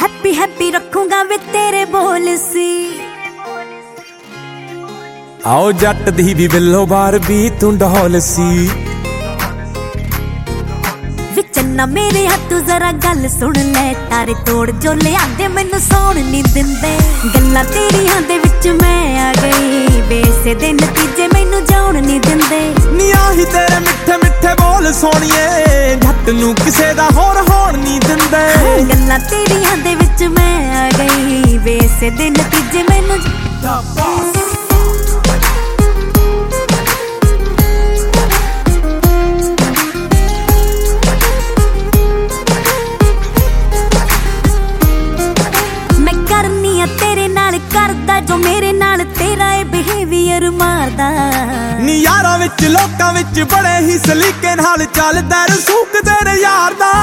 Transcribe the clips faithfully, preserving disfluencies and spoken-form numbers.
Happy happy रखूंगा वे तेरे बोल सी। आओ जट दी भी बिल्लो बार भी तू ढोल सी। चन्ना मेरे हाथों जरा गल सुन ले, तारे तोड़ जो ले आंदे मैनू सौण नहीं दिंदे। गल्लां तेरियां दे विच मैं आ गई, वैसे दे नतीजे मैनू जाउण नहीं दिंदे। नी आही तेरे मिठे मिठे बोल सोनिए, झट नू किसे दा होर होण नहीं दिंदे। गल्लां तेरियां दे विच मैं आ गई, वैसे दे नतीजे मैनू करदा जो मेरे नाल तेरा ए बिहेवियर मारदा। नी यारां विच लोकां विच बड़े ही सलीके नाल चलदा रसूख तेरे यार दा।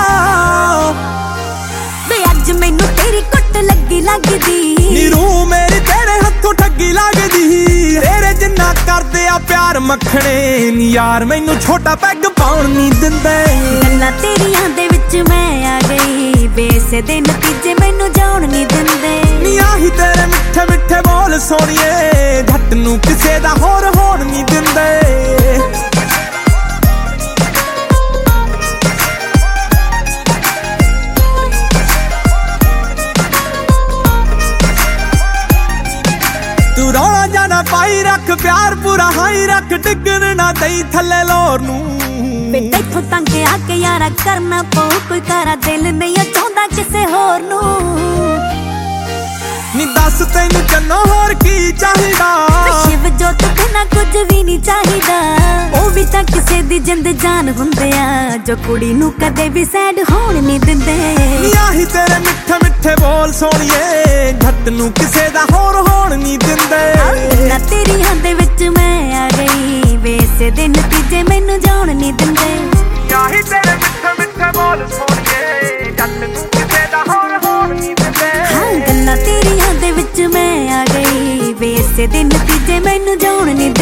वे अज मैनू तेरी कुट लगी लगदी, नी रूह मेरी तेरे हत्थों ठगी लगदी। तेरे जिन्ना करदे आ प्यार मखणे, नी यार मैनू छोटा पैग पाउण नहीं दिंदे। गल्लां तेरियां दे विच मैं आ गई, वैसे दे नतीजे मैनू जाउण नहीं दिंदे। नी आही तेरे मिठे मिठे बोल सोनिए, झट नू किसे दा होर होण नहीं दिंदे। तू रौला जाना पाई रख, प्यार पूरा हाई रख, डिगन ना दई थले लोर नू। तैथों तंग आके यारा करना पऊ, कोई तारा दिल नहीं चाहुंदा किसे होर नू। नी दस तैनू चन्नो होर की चाहिदा, शिव जोत बिना कुछ भी नहीं चाहिदा। ओ भी तां किसे दी जिंद जान हुंदे आ, जो कुड़ी नू कदे भी सैड होण नहीं दिंदे। नी आही तेरे मिठे मिठे बोल सोनिए, झट नू किसे दा होर होण नहीं दिंदे। गल्लां तेरियां दे विच मैं आ गई, वैसे दे नतीजे मैनू जाउण नहीं दिंदे। नी आही तेरे मिठे मिठे बोल सोनिए, झट नू किसे दा होर होण नहीं दिंदे। हाँ गल्लां तेरियां दे विच मैं आ गई, वैसे दे नतीजे मैनू जाउण नहीं